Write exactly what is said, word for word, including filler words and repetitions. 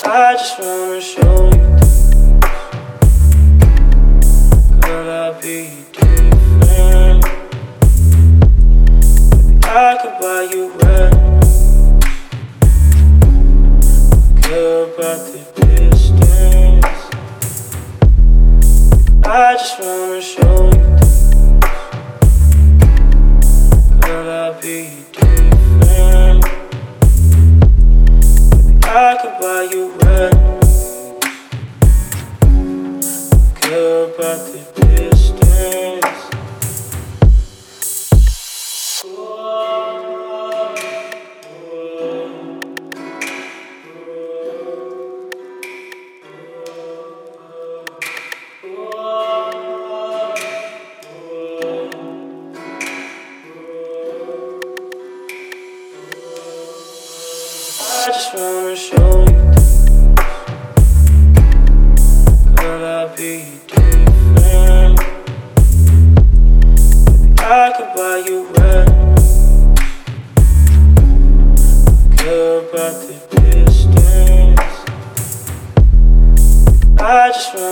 I just wanna show you things. Girl, I'll be different. Maybe I could buy you red. Care about the distance. I just wanna show you things. Girl, I'll be different. Maybe I could buy you red. Care about the distance. I just wanna show you things. Girl, I'll be different. Maybe I could buy you red. Care about the distance. I just wanna